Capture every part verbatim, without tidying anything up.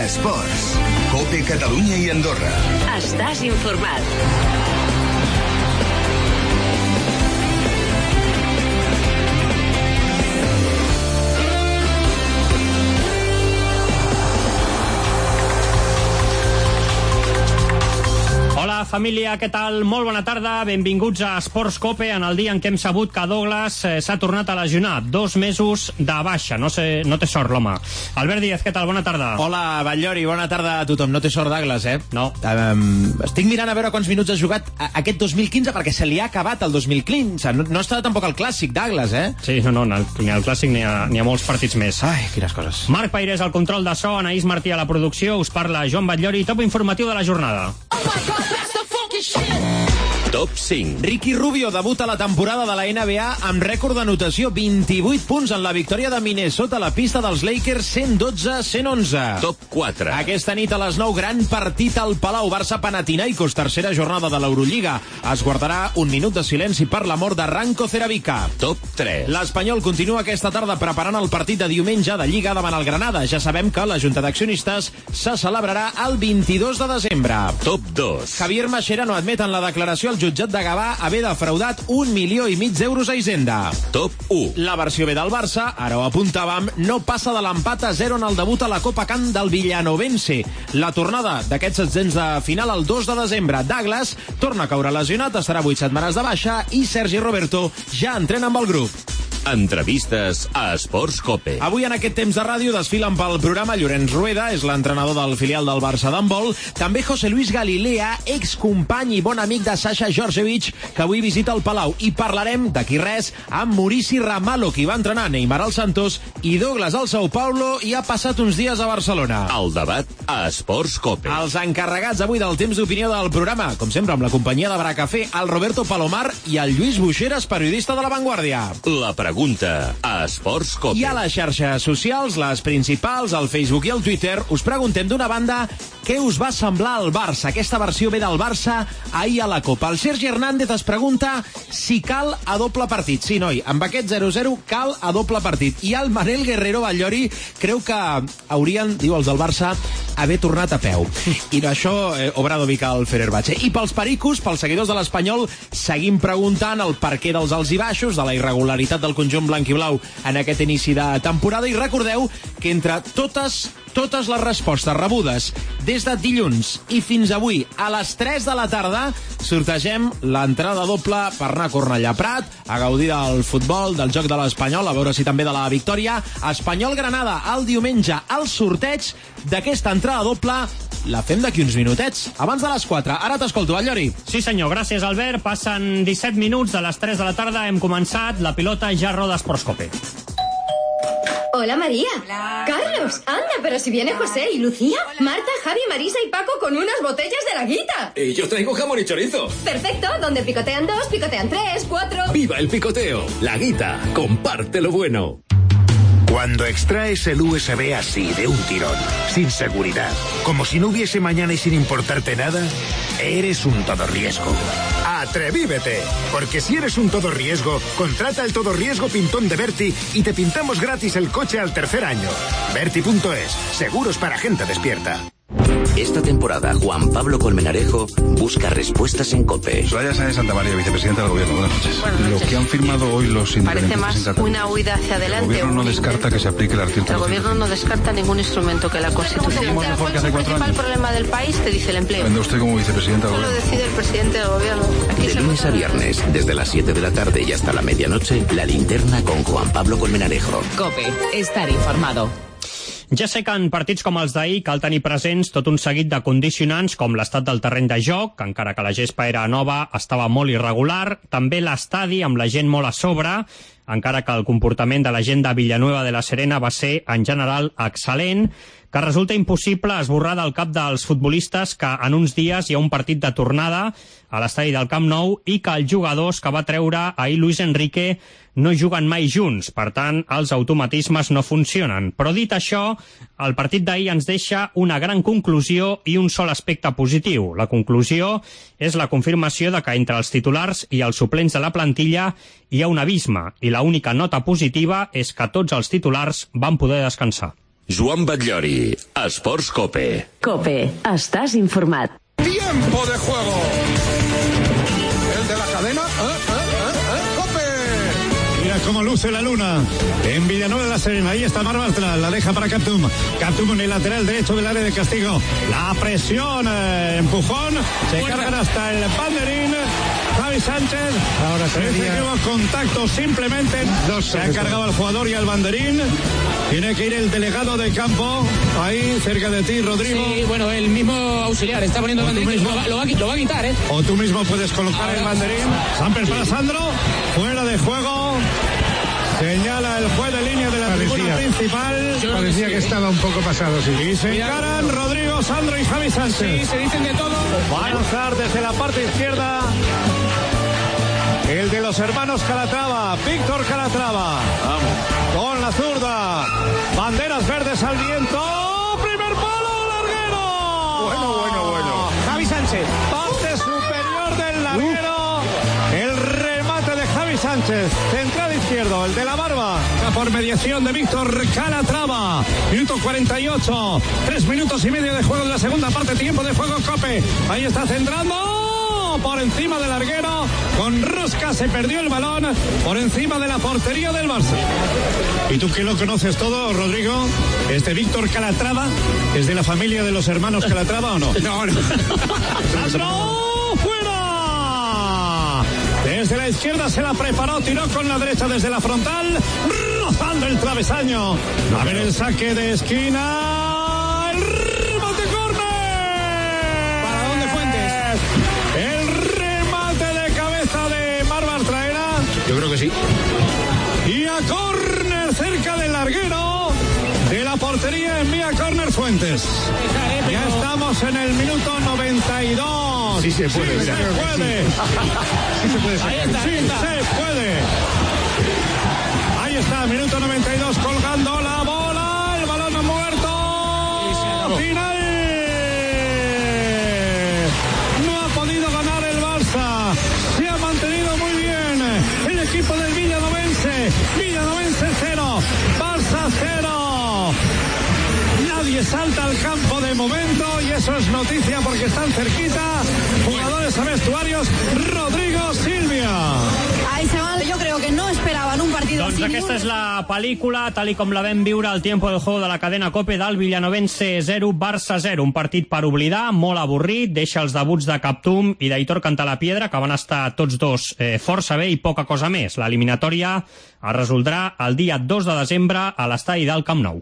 Esports. COPE Catalunya i Andorra. Estàs informat. Hola família, què tal? Molt bona tarda, benvinguts a Esports COPE en el dia en què hem sabut que Douglas eh, s'ha tornat a lesionar. Dos mesos de baixa, no, sé, no té sort l'home. Albert Díaz, què tal? Bona tarda. Hola, Batllori, bona tarda a tothom. No té sort Douglas, eh? No. Um, estic mirant a veure quants minuts ha jugat aquest dos mil quinze perquè se li ha acabat el dos mil quinze. No, no està tampoc el clàssic, Douglas, eh? Sí, no, no, ni al clàssic ni ha, ni ha molts partits més. Ai, quines coses. Marc Pairés al control de so, Anaïs Martí a la producció, us parla Joan Batllori, top informatiu de la jornada. Oh my God, that's the funky shit. Top cinc. Ricky Rubio debuta la temporada de la N B A amb rècord d'anotació, vint-i-vuit punts en la victòria de Minnesota a la pista dels Lakers, cent dotze a cent onze. Top quatre. Aquesta nit a les nou, gran partit al Palau. Barça-Panathinaikos, tercera jornada de l'Eurolliga. Es guardarà un minut de silenci per la mort de Ranko Ceravica. Top tres. L'Espanyol continua aquesta tarda preparant el partit de diumenge de Lliga davant el Granada. Ja sabem que la Junta d'Accionistes se celebrarà el vint-i-dos de desembre. Top dos. Javier Mascherano admet en la declaració al jutjat de Gavà haver defraudat un milió i mig d'euros a Hisenda. Top u. La versió B del Barça, ara ho apuntàvem, no passa de l'empat a zero en el debut a la Copa Can del Villanovense. La tornada d'aquests setzents de final el dos de desembre. Douglas torna a caure lesionat, estarà vuit setmanes de baixa i Sergi Roberto ja entrena amb el grup. Entrevistes a Esports COPE. Avui en aquest temps de ràdio desfilen pel programa Llorenç Rueda, és l'entrenador del filial del Barça d'handbol, també José Luis Galilea, excompany i bon amic de Sasha Djordjevic, que avui visita el Palau, i parlarem d'aquí res amb Maurici Ramalho, qui va entrenar Neymar al Santos i Douglas al São Paulo i ha passat uns dies a Barcelona. El debat a Esports COPE. Els encarregats avui del temps d'opinió del programa, com sempre amb la companyia de Bracafé, el Roberto Palomar i el Lluís Buixeras, periodista de La Vanguardia. La pregunta a Esports COPE. I a les xarxes socials, les principals, el Facebook i el Twitter, us preguntem d'una banda què us va semblar el Barça, aquesta versió B del Barça ahir a la Copa. El Sergi Hernández es pregunta si cal a doble partit. Sí, noi, amb aquest zero zero cal a doble partit. I el Manel Guerrero Batllori creu que haurien, diu els del Barça, haver tornat a peu. I això, eh, Obradovic al Fenerbahçe. I pels pericos, pels seguidors de l'Espanyol, seguim preguntant el perquè dels alts i baixos, de la irregularitat del conjunt blanc i blau en aquest inici de temporada. I recordeu que entre totes totes les respostes rebudes des de dilluns i fins avui a les tres de la tarda sortegem l'entrada doble per anar a Cornellà Prat, a gaudir del futbol, del joc de l'Espanyol, a veure si també de la victòria. Espanyol-Granada el diumenge. El sorteig d'aquesta entrada doble la fem d'aquí uns minutets, abans de les quatre. Ara t'escolto, Batllori. Sí senyor, gràcies Albert. Passen disset minuts de les tres de la tarda, hem començat, la pilota ja roda Esports COPE. Hola María. Hola. Carlos, anda, pero si viene José y Lucía, Hola. Marta, Javi, Marisa y Paco con unas botellas de la Guita. Y yo traigo jamón y chorizo. Perfecto, donde picotean dos, picotean tres, cuatro. ¡Viva el picoteo! La Guita, comparte lo bueno. Cuando extraes el U S B así, de un tirón, sin seguridad, como si no hubiese mañana y sin importarte nada, eres un todo riesgo. ¡Atrevívete! Porque si eres un todo riesgo, contrata el todo riesgo pintón de Berti y te pintamos gratis el coche al tercer año. Berti punto es, seguros para gente despierta. Esta temporada, Juan Pablo Colmenarejo busca respuestas en COPE. Soraya Sáenz de Santamaría, vicepresidenta del Gobierno. Buenas noches. Buenas noches. Lo que han firmado hoy los parece más una huida hacia adelante. El Gobierno no descarta que se aplique el artículo. El Gobierno no descarta ningún instrumento que la Constitución. Mejor que hace cuatro el años. problema del país, te dice el empleo. Cuando usted como vicepresidenta del Eso lo Gobierno. decide el presidente del Gobierno. Aquí De se lunes vota- a viernes, desde las siete de la tarde y hasta la medianoche, La Linterna con Juan Pablo Colmenarejo. COPE, estar informado. Ja sé que en partits com els d'ahir cal tenir presents tot un seguit de condicionants com l'estat del terreny de joc, que encara que la gespa era nova estava molt irregular, també l'estadi amb la gent molt a sobre, encara que el comportament de la gent de Villanueva de la Serena va ser en general excel·lent, que resulta impossible esborrar del cap dels futbolistes que en uns dies hi ha un partit de tornada a l'estadi del Camp Nou i que els jugadors que va treure ahir Luis Enrique no juguen mai junts, per tant, els automatismes no funcionen. Però dit això, el partit d'ahir ens deixa una gran conclusió i un sol aspecte positiu. La conclusió és la confirmació de que entre els titulars i els suplents de la plantilla hi ha un abisme, i l'única nota positiva és que tots els titulars van poder descansar. Joan Batllori, Esports Cope. Cope, estàs informat. Tiempo de juego. El de la cadena. ¿Eh? ¿Eh? ¿Eh? ¿Eh? ¡Cope! Mira cómo luce la luna en Villanueva de la Serena. Ahí está Mar Bartra, la deja para Captum. Captum en el lateral derecho del área de castigo. La presión, eh, empujón. Se bueno. cargan hasta el banderín. Javi Sánchez. Ahora sería contacto simplemente. Dos se ha cargado al jugador y al banderín. Tiene que ir el delegado de campo. Ahí, cerca de ti, Rodrigo. Sí, bueno, el mismo auxiliar está poniendo el banderín. Mismo, lo, va, lo, va, lo va a quitar, ¿eh? O tú mismo puedes colocar el banderín. Samper para Sandro. Fuera de juego. Señala el juez de línea de la parecía, tribuna principal. Parecía que, sí, que estaba un poco pasado, sí. Y se encaran Rodrigo, Sandro y Javi Sánchez. Sí, se dicen de todo. Va a lanzar desde la parte izquierda el de los hermanos Calatrava, Víctor Calatrava. Vamos. Con la zurda. Banderas verdes al viento. Primer palo, larguero. Bueno, bueno, bueno. Javi Sánchez. Parte superior del larguero. Uh. El remate de Javi Sánchez. Central izquierdo, el de la barba. Por mediación de Víctor Calatrava. Minuto cuarenta y ocho. Tres minutos y medio de juego de la segunda parte. Tiempo de juego, Cope. Ahí está centrando. Por encima del larguero, con rosca se perdió el balón por encima de la portería del Barça. ¿Y tú que lo conoces todo, Rodrigo? ¿Este Víctor Calatrava es de la familia de los hermanos Calatrava o no? No, no. ¡Sandro! ¡Fuera! Desde la izquierda se la preparó, tiró con la derecha desde la frontal, rozando el travesaño. A ver el saque de esquina. El remate córner. ¿Para dónde Fuentes? El remate de cabeza de Mar Bartra era. Yo creo que sí. Y a córner cerca del larguero de la portería, envía córner Fuentes. Ya estamos en el minuto noventa y dos. Sí se puede, sí, mira, se puede. Sí. sí se puede. Ahí está, ahí está. Sí se puede. Ahí está, minuto noventa y dos, colgando la bola, el balón ha muerto. Final. No ha podido ganar el Barça. Se ha mantenido muy bien el equipo del Villanovense. Villanovense cero, Barça cero. Nadie salta al campo de momento y eso es noticia porque están cerquita. Jugadores a vestuarios, Rodrigo, Silvia. Ahí se van, yo creo que no esperaban un partido doncs así. Aquesta és la pel·lícula, tal i com la vam viure al tiempo del juego de la cadena Cope, del Villanovense zero, Barça zero. Un partit per oblidar, molt avorrit, deixa els debuts de Captum i d'Aitor Cantalapiedra, que van estar tots dos eh, força bé i poca cosa més. L'eliminatòria es resoldrà el dia dos de desembre a l'estadi del Camp Nou.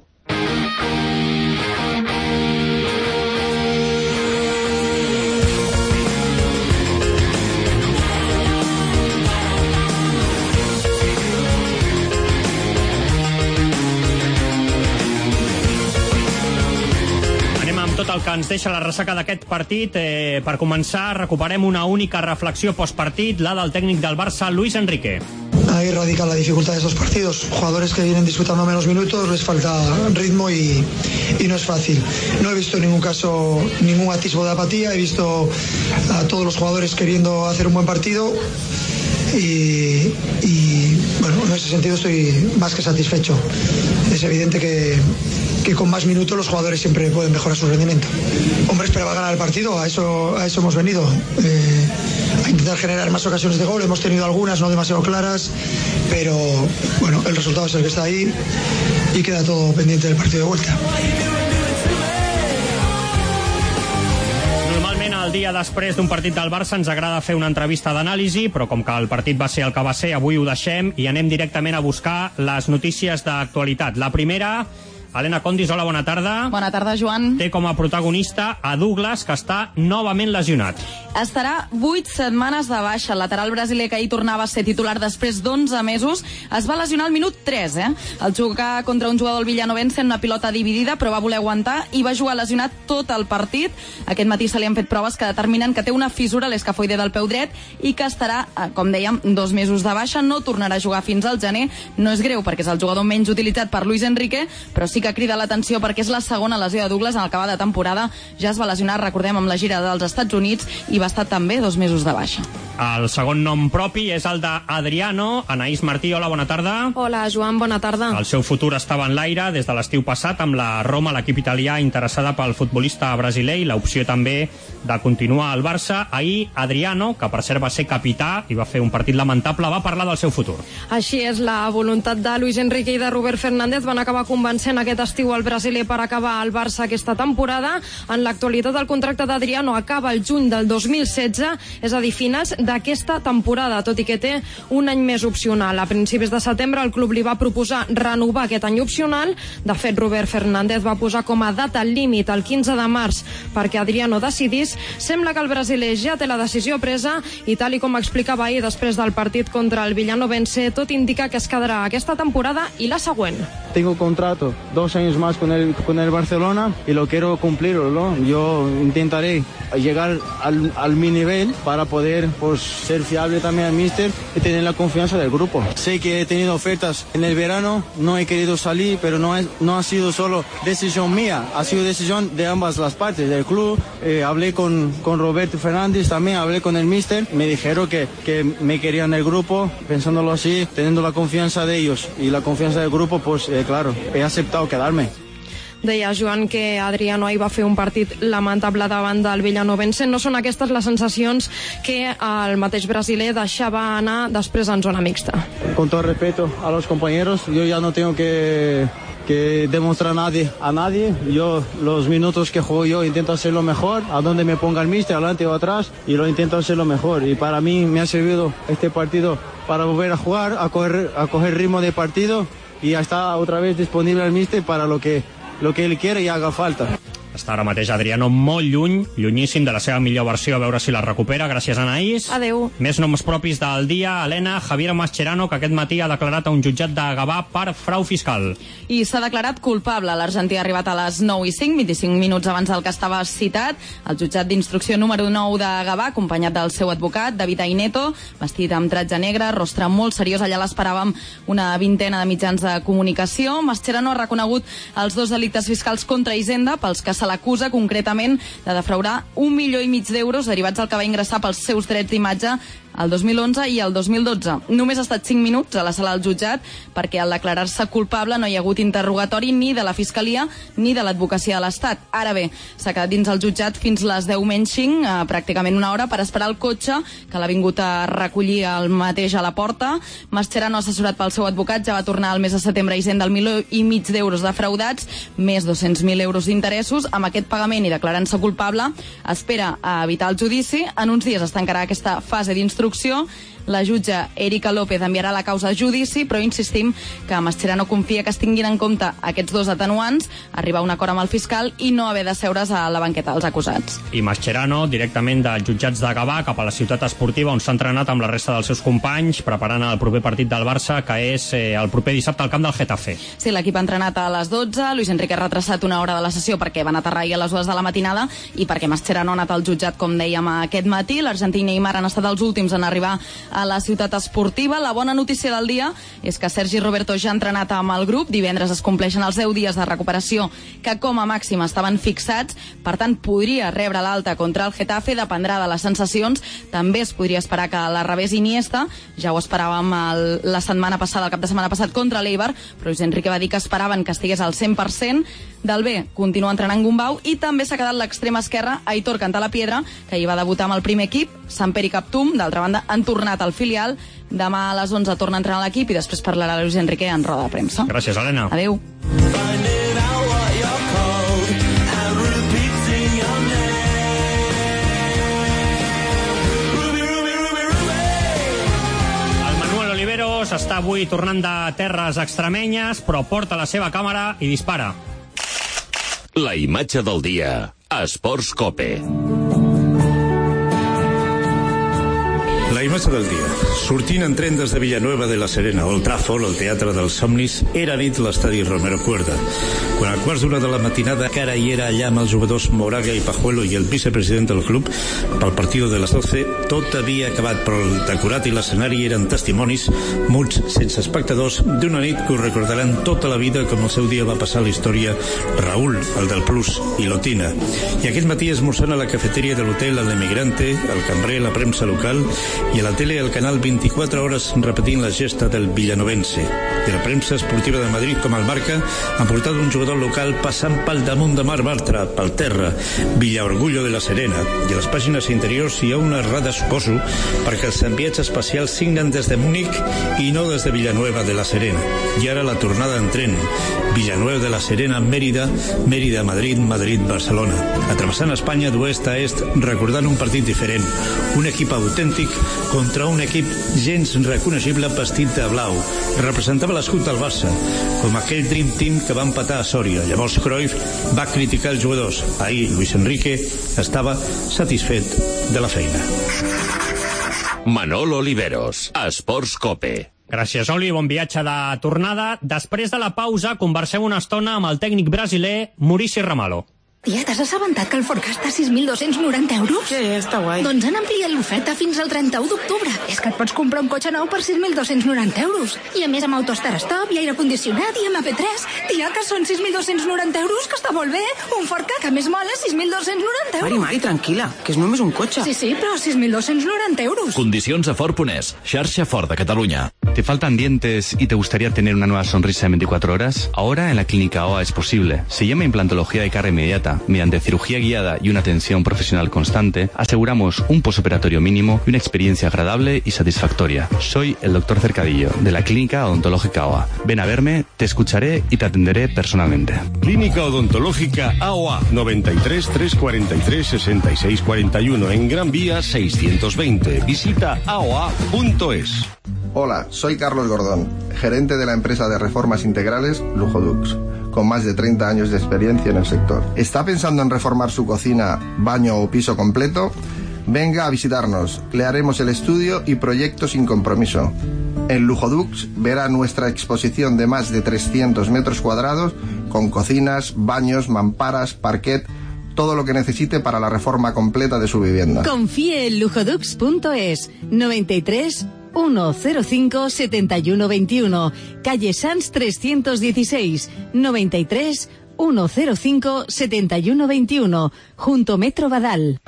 Tot el que ens deixa la ressaca d'aquest partit. Eh, per començar, recuperem una única reflexió postpartit, la del tècnic del Barça, Luis Enrique. Ahí radica la dificultad de estos partidos. Jugadores que vienen disputando menos minutos, les falta ritmo y, y no es fácil. No he visto en ningún caso ningún atisbo de apatía. He visto a todos los jugadores queriendo hacer un buen partido y, y bueno, en ese sentido estoy más que satisfecho. Es evidente que que con más minutos los jugadores siempre pueden mejorar su rendimiento. Hombre, esperaba ganar el partido, a eso, a eso hemos venido, eh, a intentar generar más ocasiones de gol. Hemos tenido algunas no demasiado claras, pero bueno, el resultado es el que está ahí y queda todo pendiente del partido de vuelta. Normalment el dia després d'un partit del Barça ens agrada fer una entrevista d'anàlisi, però com que el partit va ser el que va ser, avui ho deixem i anem directament a buscar les notícies d'actualitat. La primera... Helena Condis, hola, bona tarda. Bona tarda, Joan. Té com a protagonista a Douglas, que està novament lesionat. Estarà vuit setmanes de baixa. El lateral brasiler, que ahir tornava a ser titular després d'onze mesos, es va lesionar al minut tres, eh? El jugar contra un jugador del Villanovense en una pilota dividida, però va voler aguantar i va jugar lesionat tot el partit. Aquest matí se li han fet proves que determinen que té una fissura a l'escafoide del peu dret i que estarà, com dèiem, dos mesos de baixa. No tornarà a jugar fins al gener. No és greu, perquè és el jugador menys utilitzat per Luis Enrique, però sí que crida l'atenció perquè és la segona lesió de Douglas en acabar de temporada. Ja es va lesionar, recordem, amb la gira dels Estats Units i va estar també dos mesos de baixa. El segon nom propi és el d'Adriano. Anaïs Martí, hola, bona tarda. Hola, Joan, bona tarda. El seu futur estava en l'aire des de l'estiu passat amb la Roma, l'equip italià interessada pel futbolista brasiler, i l'opció també de continuar al Barça. Ahir, Adriano, que per cert va ser capità i va fer un partit lamentable, va parlar del seu futur. Així és, la voluntat de Luis Enrique i de Robert Fernández van acabar convencent aquest estiu al brasiler per acabar al Barça aquesta temporada. En l'actualitat, el contracte d'Adriano acaba el juny del dos mil setze, és a dir, finals d'aquesta temporada, tot i que té un any més opcional. A principis de setembre el club li va proposar renovar aquest any opcional. De fet, Robert Fernández va posar com a data límit el quinze de març perquè Adriano decidís. Sembla que el brasiler ja té la decisió presa i, tal i com explicava ahir després del partit contra el Villanovense, tot indica que es quedarà aquesta temporada i la següent. Tengo contrato, dos años más con el, con el Barcelona y lo quiero cumplirlo, ¿no? Yo intentaré llegar al, al mi nivel para poder pues, ser fiable también al míster y tener la confianza del grupo. Sé que he tenido ofertas en el verano, no he querido salir, pero no, es, no ha sido solo decisión mía, ha sido decisión de ambas las partes, del club. Eh, hablé con, con Roberto Fernández, también hablé con el míster, me dijeron que, que me querían el grupo, pensándolo así, teniendo la confianza de ellos y la confianza del grupo, pues eh, claro, he aceptado quedarme. Deia Joan que Adriano ahir va fer un partit lamentable davant del Villanovense. No són aquestes les sensacions que el mateix brasiler deixava anar després en zona mixta. Con todo respeto a los compañeros, yo ya no tengo que, que demostrar a nadie, a nadie. Yo, los minutos que juego yo, intento hacerlo mejor, a donde me ponga el míster, adelante o atrás, y lo intento hacerlo mejor. Y para mí me ha servido este partido para volver a jugar, a coger, a coger ritmo de partido, y ya está otra vez disponible el míster para lo que lo que él quiere y haga falta. Està ara mateix Adriano molt lluny, llunyíssim de la seva millor versió, a veure si la recupera. Gràcies, Anaïs. Adéu. Més noms propis del dia. Helena, Javier Mascherano, que aquest matí ha declarat a un jutjat de Gavà per frau fiscal. I s'ha declarat culpable. L'argentí ha arribat a les nou i cinc, vint-i-cinc minuts abans del que estava citat. El jutjat d'instrucció número nou de Gavà, acompanyat del seu advocat, David Aineto, vestit amb tratge negre, rostre molt seriós. Allà l'esperàvem una vintena de mitjans de comunicació. Mascherano ha reconegut els dos delictes fiscals contra Hisenda, pels que s'ha l'acusa concretament de defraudar un milió i mig d'euros derivats del que va ingressar pels seus drets d'imatge el dos mil onze i el dos mil dotze. Només ha estat cinc minuts a la sala del jutjat perquè al declarar-se culpable no hi ha hagut interrogatori ni de la Fiscalia ni de l'Advocacia de l'Estat. Ara bé, s'ha quedat dins el jutjat fins les deu menys cinc, eh, pràcticament una hora, per esperar el cotxe que l'ha vingut a recollir el mateix a la porta. Mascherano, assessorat pel seu advocat, ja va tornar al mes de setembre a Hisenda el milió i mig d'euros defraudats, més dos-cents mil euros d'interessos. Amb aquest pagament i declarant-se culpable, espera a evitar el judici. En uns dies es tancarà aquesta fase d'instrucció. La jutge Erika López enviarà la causa a judici, però insistim que Mascherano confia que es tinguin en compte aquests dos atenuants, arribar a un acord amb el fiscal i no haver de seure's a la banqueta dels acusats. I Mascherano, directament dels jutjats de Gavà cap a la ciutat esportiva, on s'ha entrenat amb la resta dels seus companys, preparant el proper partit del Barça, que és eh, el proper dissabte al camp del Getafe. Sí, l'equip ha entrenat a les dotze, Luis Enrique ha retrasat una hora de la sessió perquè van aterrar a les dues de la matinada i perquè Mascherano ha anat al jutjat, com dèiem, aquest matí. L'Argentí i Neymar han estat els últims en arribar a la ciutat esportiva. La bona notícia del dia és que Sergi Roberto ja ha entrenat amb el grup. Divendres es compleixen els deu dies de recuperació que com a màxim estaven fixats, per tant podria rebre l'alta contra el Getafe, dependrà de les sensacions. També es podria esperar que la rebés Iniesta, ja ho esperàvem el, la setmana passada, el cap de setmana passat contra l'Eibar, però Luis Enrique va dir que esperaven que estigués al cent per cent. Del B continua entrenant Gumbau i també s'ha quedat l'extrema esquerra Aitor Cantalapiedra, que hi va debutar amb el primer equip, Samperi Captum. D'altra banda, han tornat al filial. Demà a les onze torna a entrenar l'equip i després parlarà Luis Enrique en roda de premsa. Gràcies, Helena. Adéu. El Manuel Oliveros està avui tornant de terres extremenyes, però porta la seva càmera i dispara. La imatge del dia a Esports Cope. La imatge promesa del dia. Sortint en tren des de Villanueva de la Serena, Old Trafford, el teatre dels somnis, era nit l'estadi Romero Cuerda. Quan a quarts d'una de la matinada cara hi era allà amb els jugadors Moraga i Pajuelo i el vicepresident del club pel partido de les doce, tot havia acabat, però el decorat i l'escenari eren testimonis muts, sense espectadors, d'una nit que ho recordaran tota la vida, com el seu dia va passar a la història Raúl, el del Plus, i l'Otina. I aquell matí esmorzant a la cafeteria de l'hotel a l'Emigrante, el cambrer, la premsa local, i a la tele al canal vint-i-quatre hores repetint la gesta del villanovense. I la premsa esportiva de Madrid, com el Marca, han portat un jugador local passant pel damunt de Mar Bartra, pel terra, Villaorgullo de la Serena, i a les pàgines interiors hi ha una errada, suposo, perquè els enviats especials signen des de Múnich i no des de Villanueva de la Serena. I ara la tornada en tren, Villanueva de la Serena, Mèrida, Mèrida, Madrid, Madrid, Barcelona. Atrevessant Espanya d'oest a est, recordant un partit diferent, un equip autèntic contra un equip gens reconeixible vestit de blau. Representava l'escut del Barça, com aquell Dream Team que va empatar a Sòria. Llavors Cruyff va criticar els jugadors. Ahir Luis Enrique estava satisfet de la feina. Manolo Oliveros, Esports Cope. Gràcies, Oli. Bon viatge de tornada. Després de la pausa, conversem una estona amb el tècnic brasiler Maurici Ramalho. Tia, t'has assabentat que el Ford Ka està a sis mil dos-cents noranta euros? Sí, està guai. Doncs han ampliat l'oferta fins al trenta-u d'octubre. És que et pots comprar un cotxe nou per sis mil dos-cents noranta euros. I a més amb autostart stop i aire condicionat i M P tres. Tia, que són sis mil dos-cents noranta euros, que està molt bé. Un Ford Ka que més mola sis mil dos-cents noranta euros. Mari, Mari, tranquil·la, que és només un cotxe. Sí, sí, però sis mil dos-cents noranta euros. Condicions a Ford punto es, xarxa Ford de Cataluña. ¿Te faltan dientes y te gustaría tener una nueva sonrisa en veinticuatro horas? Ahora en la Clínica O A es posible. Se llama implantología de cara inmediata. Mediante cirugía guiada y una atención profesional constante, aseguramos un posoperatorio mínimo y una experiencia agradable y satisfactoria. Soy el doctor Cercadillo, de la Clínica Odontológica O A. Ven a verme, te escucharé y te atenderé personalmente. Clínica Odontológica A O A, noventa y tres, trescientos cuarenta y tres, sesenta y seis cuarenta y uno, en Gran Vía seiscientos veinte. Visita A O A punto es. Hola, soy Carlos Gordón, gerente de la empresa de reformas integrales Lujodux, con más de treinta años de experiencia en el sector. ¿Está pensando en reformar su cocina, baño o piso completo? Venga a visitarnos, le haremos el estudio y proyecto sin compromiso. En Lujodux verá nuestra exposición de más de trescientos metros cuadrados, con cocinas, baños, mamparas, parquet, todo lo que necesite para la reforma completa de su vivienda. Confíe en lujodux punto es, noventa y tres, ciento cinco, setenta y uno veintiuno, calle Sanz trescientos dieciséis, noventa y tres, ciento cinco, setenta y uno veintiuno, junto Metro Badal.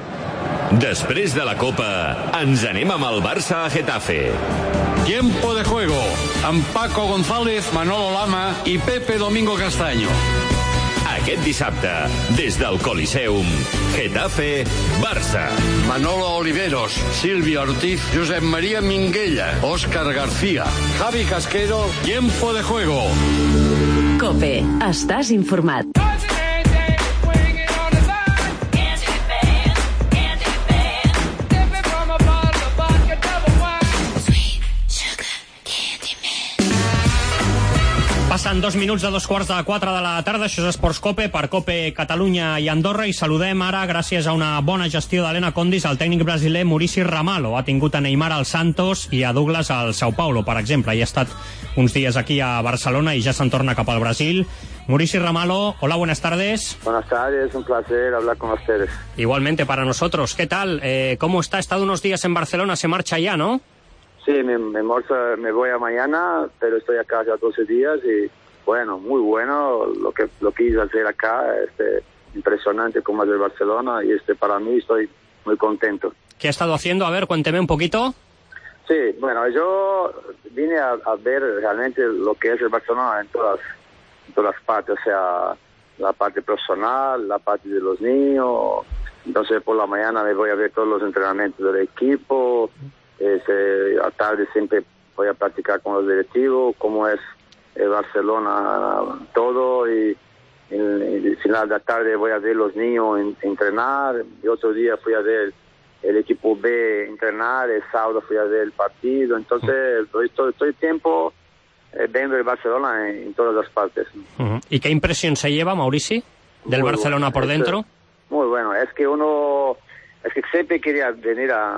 Després de la Copa, ens anem amb el Barça a Getafe. Tiempo de juego, amb Paco González, Manolo Lama i Pepe Domingo Castaño. Aquest dissabte, des del Coliseum, Getafe, Barça. Manolo Oliveros, Silvia Ortiz, Josep María Minguella, Óscar García, Javi Casquero. Tiempo de juego. COPE. Estàs informat. Passen dos minuts de dos quarts de quatre de la tarda. Això és Esports Cope per Cope Catalunya i Andorra, i saludem ara, gràcies a una bona gestió d'Helena Condis, el tècnic brasiler Maurici Ramalho. Ha tingut a Neymar al Santos i a Douglas al Sao Paulo, per exemple. I ha estat uns dies aquí a Barcelona y ya se'n torna cap al Brasil. Maurici Ramalho, hola, buenas tardes. Buenas tardes, un placer hablar con ustedes. Igualmente para nosotros. ¿Qué tal? Eh, ¿Cómo está? Ha estado unos días en Barcelona, se marcha ya, ¿no? Sí, me, me, morza, me voy a mañana, pero estoy acá ya doce días y bueno, muy bueno lo que lo que hice hacer acá, este, impresionante como es el Barcelona y este para mí estoy muy contento. ¿Qué ha estado haciendo? A ver, cuénteme un poquito. Sí, bueno, yo vine a, a ver realmente lo que es el Barcelona en todas, en todas partes, o sea, la parte personal, la parte de los niños. Entonces por la mañana me voy a ver todos los entrenamientos del equipo. Este, a tarde siempre voy a practicar con los directivos cómo es el Barcelona todo, y en el final de la tarde voy a ver los niños en, entrenar, y otro día fui a ver el equipo B entrenar, el sábado fui a ver el partido. Entonces estoy todo, todo el tiempo eh, viendo el Barcelona en, en todas las partes. Uh-huh. ¿Y qué impresión se lleva, Maurici, del muy Barcelona bueno, por dentro? Es, muy bueno, es que uno es que siempre quería venir a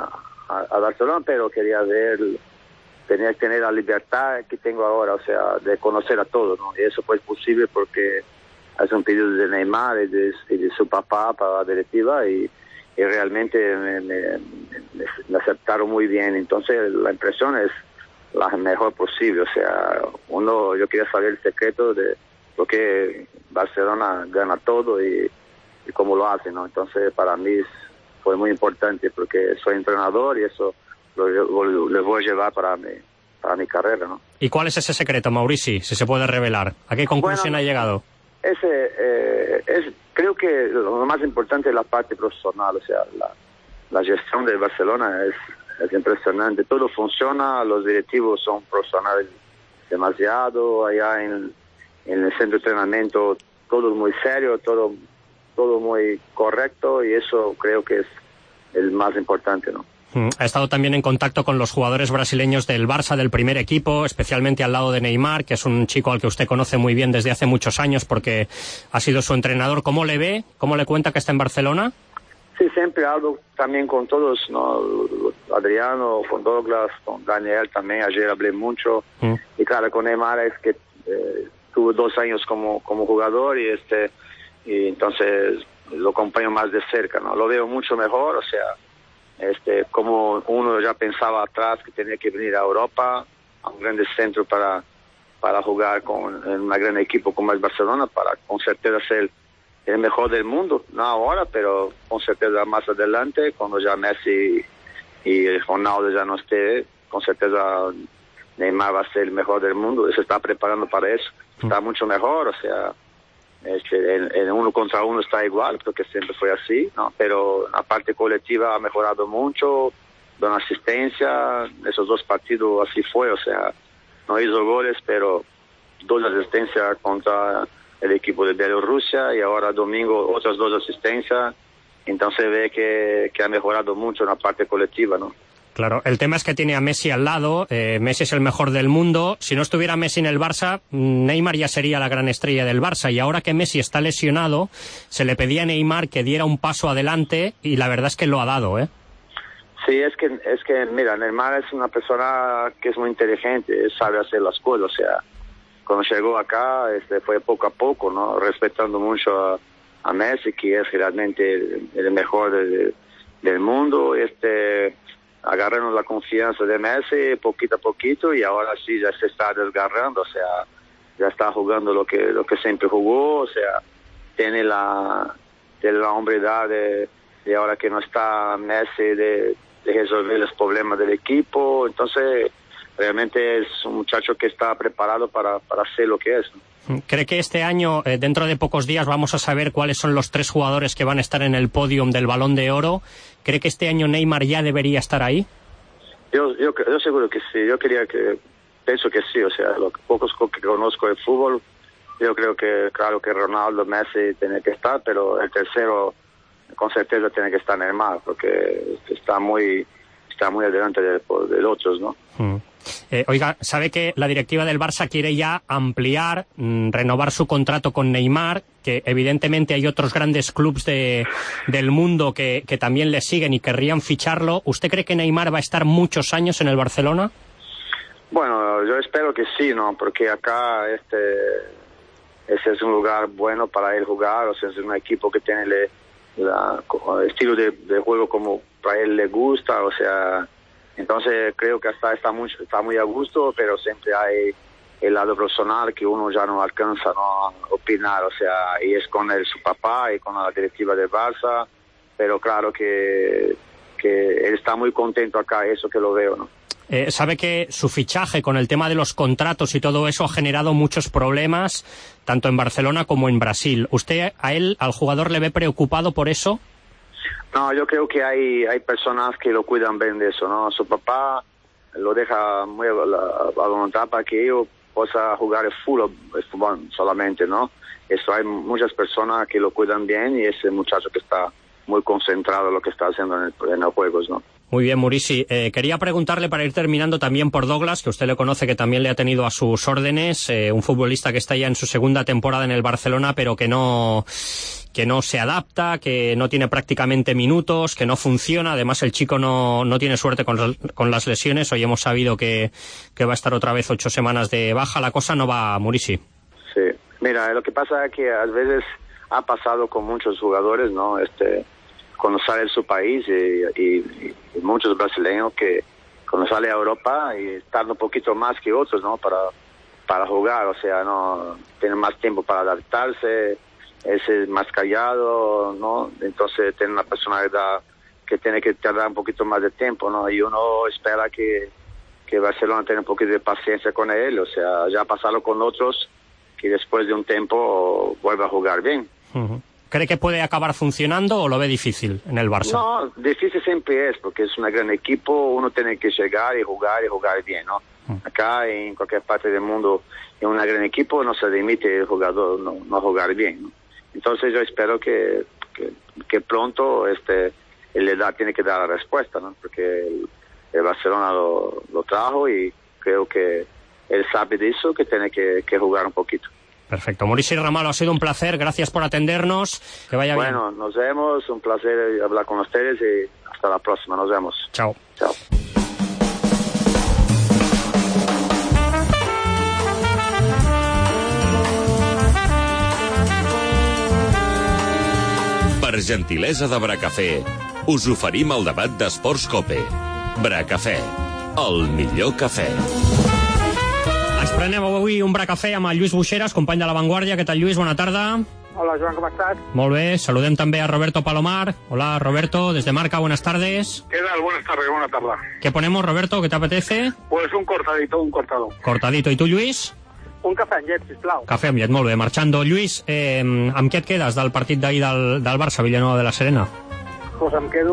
a, a Barcelona, pero quería ver, tenía que tener la libertad que tengo ahora, o sea, de conocer a todos, ¿no? Y eso fue posible porque es un pedido de Neymar y de, y de su papá para la directiva y, y realmente me, me, me, me aceptaron muy bien. Entonces la impresión es la mejor posible, o sea, uno, yo quería saber el secreto de por qué Barcelona gana todo y, y cómo lo hace, ¿no? Entonces para mí fue muy importante porque soy entrenador y eso lo, lo, lo voy a llevar para mi, para mi carrera, ¿no? ¿Y cuál es ese secreto, Maurici, si se puede revelar? ¿A qué conclusión Bueno, ha llegado? Ese, eh, es, creo que lo más importante es la parte profesional, o sea, la, la gestión de Barcelona es, es impresionante, todo funciona, los directivos son profesionales demasiado, allá en, en el centro de entrenamiento todo muy serio, todo, todo muy correcto y eso creo que es el más importante, ¿no? Ha estado también en contacto con los jugadores brasileños del Barça, del primer equipo, especialmente al lado de Neymar, que es un chico al que usted conoce muy bien desde hace muchos años porque ha sido su entrenador. ¿Cómo le ve? ¿Cómo le cuenta que está en Barcelona? Sí, siempre hablo también con todos, ¿no? Adriano, con Douglas, con Daniel también, ayer hablé mucho. Mm. Y claro, con Neymar es que eh, tuve dos años como, como jugador y este y entonces lo acompaño más de cerca, ¿no? Lo veo mucho mejor, o sea, este como uno ya pensaba atrás que tenía que venir a Europa, a un gran centro para, para jugar con en un gran equipo como es Barcelona, para con certeza ser el mejor del mundo, no ahora, pero con certeza más adelante, cuando ya Messi y Ronaldo ya no esté, con certeza Neymar va a ser el mejor del mundo, se está preparando para eso, está mucho mejor, o sea, este, en, en uno contra uno está igual, porque siempre fue así, ¿no? Pero la parte colectiva ha mejorado mucho, da asistencia, esos dos partidos así fue, o sea, no hizo goles, pero dos asistencias contra el equipo de Bielorrusia y ahora domingo otras dos asistencias, entonces ve que, que ha mejorado mucho en la parte colectiva, ¿no? Claro, el tema es que tiene a Messi al lado, eh, Messi es el mejor del mundo, si no estuviera Messi en el Barça, Neymar ya sería la gran estrella del Barça, y ahora que Messi está lesionado, se le pedía a Neymar que diera un paso adelante, y la verdad es que lo ha dado, ¿eh? Sí, es que, es que mira, Neymar es una persona que es muy inteligente, sabe hacer las cosas, o sea, cuando llegó acá este, fue poco a poco, ¿no? Respetando mucho a, a Messi, que es realmente el, el mejor de, del mundo, este... agarrarnos la confianza de Messi poquito a poquito y ahora sí ya se está desgarrando, o sea, ya está jugando lo que lo que siempre jugó, o sea, tiene la tiene la hombridad de, de ahora que no está Messi de, de resolver los problemas del equipo, entonces realmente es un muchacho que está preparado para, para hacer lo que es, ¿no? ¿Cree que este año, eh, dentro de pocos días, vamos a saber cuáles son los tres jugadores que van a estar en el podium del Balón de Oro? ¿Cree que este año Neymar ya debería estar ahí? Yo, yo, yo seguro que sí. Yo quería que, pienso que sí. O sea, los pocos que conozco de fútbol, yo creo que, claro que Ronaldo, Messi tiene que estar, pero el tercero, con certeza tiene que estar Neymar, porque está muy, está muy adelante de, de los otros, ¿no? Mm. Eh, oiga, ¿sabe que la directiva del Barça quiere ya ampliar, mmm, renovar su contrato con Neymar? Que evidentemente hay otros grandes clubes de, del mundo que, que también le siguen y querrían ficharlo. ¿Usted cree que Neymar va a estar muchos años en el Barcelona? Bueno, yo espero que sí, ¿no? Porque acá este, ese es un lugar bueno para él jugar, o sea, es un equipo que tiene le, la, el estilo de, de juego como para él le gusta, o sea... Entonces creo que hasta está muy, está muy a gusto, pero siempre hay el lado personal que uno ya no alcanza, ¿no?, a opinar, o sea, y es con él, su papá y con la directiva del Barça, pero claro que, que él está muy contento acá, eso que lo veo, ¿no? Eh, sabe que su fichaje con el tema de los contratos y todo eso ha generado muchos problemas, tanto en Barcelona como en Brasil. ¿Usted a él, al jugador, le ve preocupado por eso? No, yo creo que hay hay personas que lo cuidan bien de eso, ¿no? Su papá lo deja muy a, a voluntad para que yo pueda jugar el fútbol, el fútbol solamente, ¿no? Eso hay muchas personas que lo cuidan bien y ese muchacho que está muy concentrado en lo que está haciendo en, el, en los juegos, ¿no? Muy bien, Muricy. Eh, quería preguntarle, para ir terminando, también por Douglas, que usted le conoce, que también le ha tenido a sus órdenes, eh, un futbolista que está ya en su segunda temporada en el Barcelona, pero que no que no se adapta, que no tiene prácticamente minutos, que no funciona. Además, el chico no, no tiene suerte con, con las lesiones. Hoy hemos sabido que, que va a estar otra vez ocho semanas de baja. La cosa no va, Muricy. Sí, mira, lo que pasa es que a veces ha pasado con muchos jugadores, ¿no? Este, cuando sale de su país y, y, y muchos brasileños que cuando sale a Europa y tarda un poquito más que otros, ¿no? Para, para jugar, o sea, no tienen más tiempo para adaptarse, es más callado, ¿no? Entonces tiene una personalidad que tiene que tardar un poquito más de tiempo, ¿no? Y uno espera que, que Barcelona tenga un poquito de paciencia con él, o sea, ya pasarlo con otros que después de un tiempo vuelva a jugar bien. Uh-huh. ¿Cree que puede acabar funcionando o lo ve difícil en el Barça? No, difícil siempre es, porque es un gran equipo, uno tiene que llegar y jugar y jugar bien, ¿no? Uh-huh. Acá, en cualquier parte del mundo, en un gran equipo no se admite el jugador no, no jugar bien, ¿no? Entonces yo espero que, que, que pronto este el edad tiene que dar la respuesta, ¿no? Porque el, el Barcelona lo, lo trajo y creo que él sabe de eso, que tiene que, que jugar un poquito. Perfecto. Muricy Ramalho, ha sido un placer. Gracias por atendernos. Que vaya bien. Bueno, nos vemos. Un placer hablar con ustedes y hasta la próxima. Nos vemos. Chao. Chao. Per gentilesa de Bracafé, us oferim el debat d'Esports Cope. Bracafé, el millor cafè. Ens prenem avui un Bracafé amb el Lluís Buixeras, company de La Vanguardia. Què tal, Lluís? Bona tarda. Hola, Joan, ¿cómo estás? Molt bé. Saludem també a Roberto Palomar. Hola, Roberto, desde Marca, buenas tardes. ¿Qué tal? Buenas tardes, buena tarde. ¿Qué ponemos, Roberto? ¿Qué te apetece? Pues un cortadito, un cortado. Cortadito. ¿Y tú, Lluís? Un cafè amb llet, sisplau. Cafè amb llet, molt bé. Marxando. Lluís, eh, amb què et quedes del partit d'ahir del, del Barça, Villanueva de la Serena? Pues em quedo...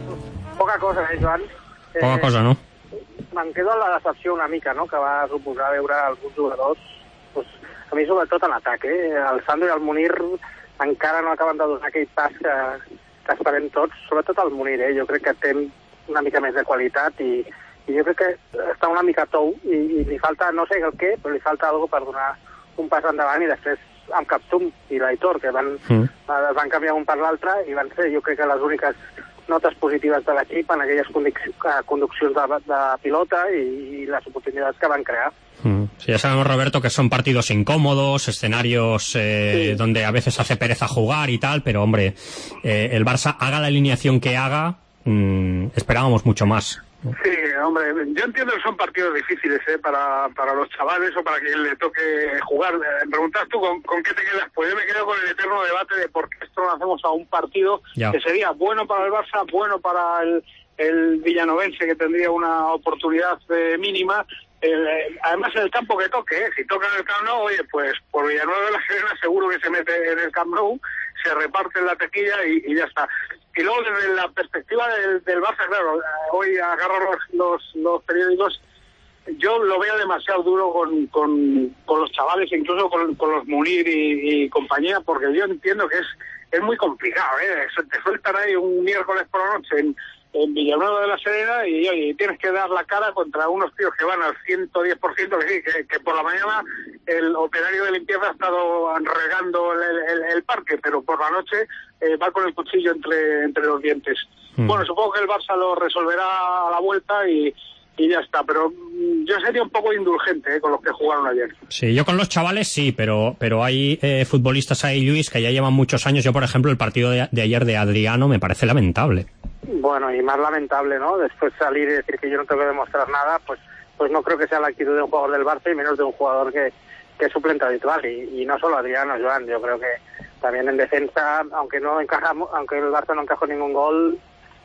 Poca cosa, eh, Joan? Poca eh, cosa, no? Me'n quedo amb la decepció una mica, no?, que va suposar veure alguns jugadors, pues, a mi sobretot en atac, eh? El Sandro i el Munir encara no acaben de donar aquell pas que, que esperem tots, sobretot el Munir, eh? Jo crec que té una mica més de qualitat i, i jo crec que està una mica tou i, i li falta, no sé el què, però li falta alguna per donar un pas endavant, i després amb Captum i l'Aitor, que van, mm. es van canviar un per l'altre i van ser, jo crec que les úniques notes positives de l'equip en aquelles conduccions de, de pilota y, y las oportunidades que van crear. Mm. Sí, ya sabemos, Roberto, que son partidos incómodos, escenarios eh, sí. donde a veces hace pereza jugar y tal, pero hombre, eh, el Barça haga la alineación que haga, mmm, esperábamos mucho más. Sí, hombre, yo entiendo que son partidos difíciles ¿eh? para, para los chavales o para quien le toque jugar. Me preguntas tú, ¿con, ¿con qué te quedas? Pues yo me quedo con el eterno debate de por qué esto lo hacemos a un partido ya. que sería bueno para el Barça, bueno para el, el villanovense, que tendría una oportunidad eh, mínima. El, eh, además, en el campo que toque, ¿eh? Si toca en el Camp Nou, oye, pues por Villanueva de la Serena seguro que se mete en el Camp Nou, se reparte en la tequilla y, y ya está. Y luego desde la perspectiva del, del Barça, claro, hoy agarro los, los, los periódicos, yo lo veo demasiado duro con, con, con los chavales, incluso con, con los Munir y, y compañía, porque yo entiendo que es, es muy complicado, ¿eh? Te sueltan ahí un miércoles por la noche en, en Villanueva de la Serena y, oye, tienes que dar la cara contra unos tíos que van al ciento diez por ciento, que sí, que, que por la mañana el operario de limpieza ha estado regando el, el, el parque, pero por la noche eh, va con el cuchillo entre, entre los dientes. Mm. Bueno, supongo que el Barça lo resolverá a la vuelta y, y ya está, pero yo sería un poco indulgente eh, con los que jugaron ayer. Sí, yo con los chavales sí, pero pero hay eh, futbolistas ahí, Luis, que ya llevan muchos años. Yo, por ejemplo, el partido de, de ayer de Adriano me parece lamentable. Bueno, y más lamentable, ¿no? Después salir y decir que yo no tengo que demostrar nada, pues pues no creo que sea la actitud de un jugador del Barça y menos de un jugador que, que es suplente habitual. Y, y no solo Adriano, Joan, yo creo que también en defensa, aunque no encajamos, aunque el Barça no encajó ningún gol,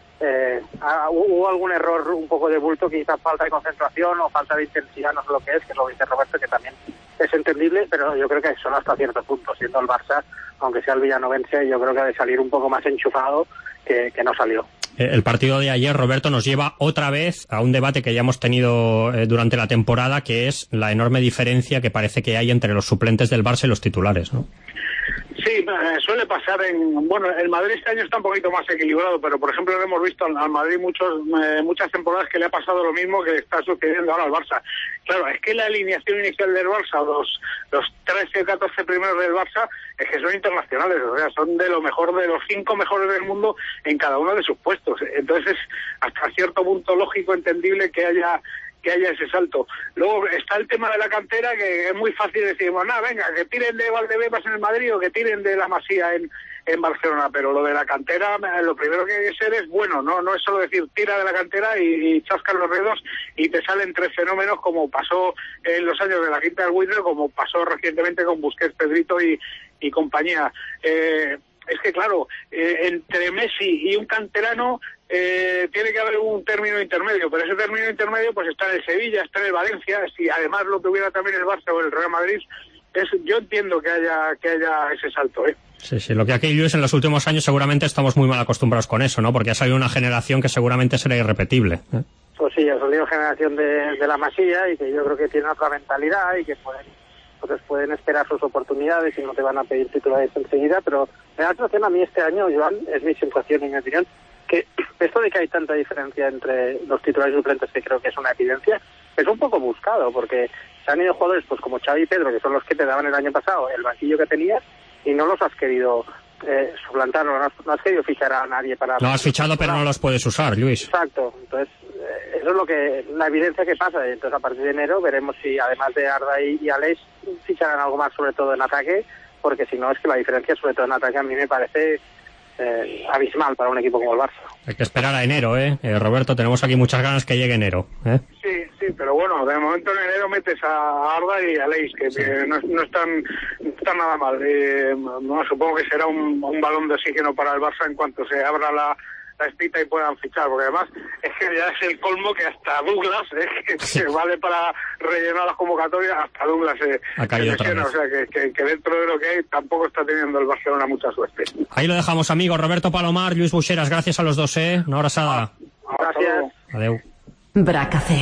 eh, hubo algún error un poco de bulto, quizás falta de concentración o falta de intensidad, no sé lo que es, que es lo que dice Roberto, que también es entendible, pero yo creo que solo hasta cierto punto, siendo el Barça, aunque sea el villanovense, yo creo que ha de salir un poco más enchufado que, que no salió. El partido de ayer, Roberto, nos lleva otra vez a un debate que ya hemos tenido eh, durante la temporada, que es la enorme diferencia que parece que hay entre los suplentes del Barça y los titulares, ¿no? Sí, Sí, suele pasar en... Bueno, el Madrid este año está un poquito más equilibrado, pero por ejemplo hemos visto al, al Madrid muchos, eh, muchas temporadas que le ha pasado lo mismo que está sucediendo ahora al Barça. Claro, es que la alineación inicial del Barça, los, los trece o catorce primeros del Barça, es que son internacionales, o sea, son de lo mejor, de los cinco mejores del mundo en cada uno de sus puestos. Entonces es hasta cierto punto lógico, entendible que haya... que haya ese salto. Luego está el tema de la cantera, que es muy fácil decir, bueno, nada, venga, que tiren de Valdebebas en el Madrid o que tiren de la Masía en, en Barcelona, pero lo de la cantera, lo primero que hay que ser es bueno, no no es solo decir tira de la cantera y, y chascan los dedos y te salen tres fenómenos como pasó en los años de la Quinta del Buitre, como pasó recientemente con Busquets, Pedrito y, y compañía. Eh, es que claro, eh, entre Messi y un canterano eh, tiene que haber un término intermedio, pero ese término intermedio pues está en el Sevilla, está en el Valencia, si además lo tuviera también el Barça o el Real Madrid, es, yo entiendo que haya que haya ese salto, ¿eh? Sí, sí, lo que aquí, Luis, en los últimos años seguramente estamos muy mal acostumbrados con eso, ¿no? Porque ha salido una generación que seguramente será irrepetible, ¿eh? Pues sí, ha salido generación de, de la Masía y que yo creo que tiene otra mentalidad y que pueden, pues pueden esperar sus oportunidades y no te van a pedir titulares enseguida, pero me da la sensación a mí este año, Joan, es mi sensación en mi opinión, que esto de que hay tanta diferencia entre los titulares y suplentes, que creo que es una evidencia, es un poco buscado, porque se han ido jugadores pues como Xavi y Pedro, que son los que te daban el año pasado el banquillo que tenías, y no los has querido eh, suplantar, no has, no has querido fichar a nadie para... No has fichado, pero no los puedes usar, Luis. Exacto, entonces eh, eso es lo que la evidencia que pasa, entonces a partir de enero veremos si además de Arda y, y Aleix ficharán algo más, sobre todo en ataque, porque si no es que la diferencia, sobre todo en ataque, a mí me parece eh, abismal para un equipo como el Barça. Hay que esperar a enero, ¿eh? eh Roberto, tenemos aquí muchas ganas que llegue enero, ¿eh? Sí, sí, pero bueno, de momento en enero metes a Arda y a Leis, que, sí. que no, no, están, no están nada mal. Eh, no, supongo que será un, un balón de oxígeno para el Barça en cuanto se abra la, la espita y puedan fichar, porque además es que ya es el colmo que hasta Douglas, eh, que, sí. que vale para rellenar las convocatorias, hasta Douglas eh, se lesiona, o sea que, que, que dentro de lo que hay tampoco está teniendo el Barcelona mucha suerte. Ahí lo dejamos, amigos. Roberto Palomar, Lluís Buixeras, gracias a los dos, eh? Una abrazada. Gràcies. Adeu. Bracafé.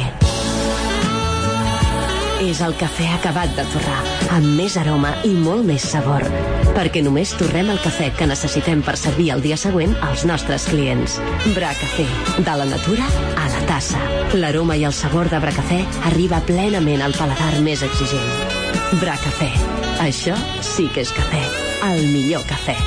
És el cafè acabat de torrar, amb més aroma i molt més sabor. Perquè només torrem el cafè que necessitem per servir el dia següent als nostres clients. Bracafé, de la natura a la tassa. L'aroma i el sabor de Bracafé arriba plenament al paladar més exigent. Bracafé, això sí que és cafè. El millor cafè.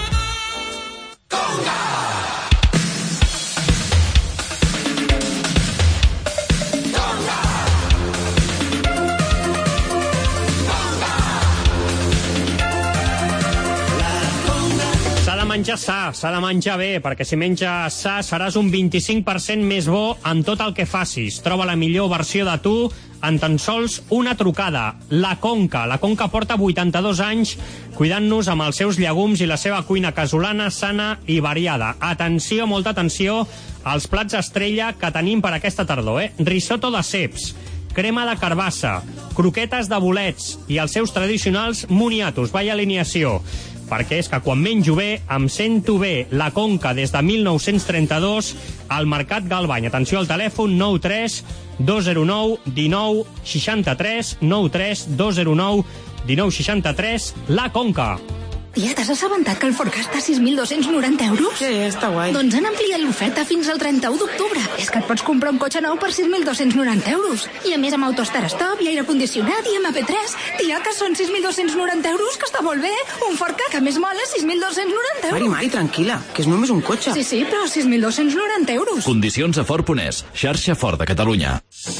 Menjar sa, s'ha de menjar bé, perquè si menges sa seràs un vint-i-cinc per cent més bo en tot el que facis. Troba la millor versió de tu en tan sols una trucada. La Conca. La Conca porta vuitanta-dos anys cuidant-nos amb els seus llegums i la seva cuina casolana, sana i variada. Atenció, molta atenció, als plats estrella que tenim per aquesta tardor, eh? Risotto de ceps, crema de carbassa, croquetes de bolets i els seus tradicionals moniatos. Vaya alineació. Perquè és que quan menjo bé, em sento bé. La Conca, des de mil nou-cents trenta-dos, al Mercat Galbany. Atenció al telèfon nou tres dos zero nou dinou seixanta-tres, nou tres dos zero nou dinou seixanta-tres, La Conca. Tia, t'has assabentat que el Forcà està a sis mil dos-cents noranta euros? Sí, està guai. Doncs han ampliat l'oferta fins al trenta-u d'octubre. És que et pots comprar un cotxe nou per sis mil dos-cents noranta euros. I a més amb Autostar Stop i aire condicionat i ema pe tres. Tia, que són sis mil dos-cents noranta euros, que està molt bé. Un Forcà que a més mola sis mil dos-cents noranta euros. Mari, Mari, tranquil·la, que és només un cotxe. Sí, sí, però sis mil dos-cents noranta euros. Condicions a Ford punt es, xarxa Ford de Catalunya.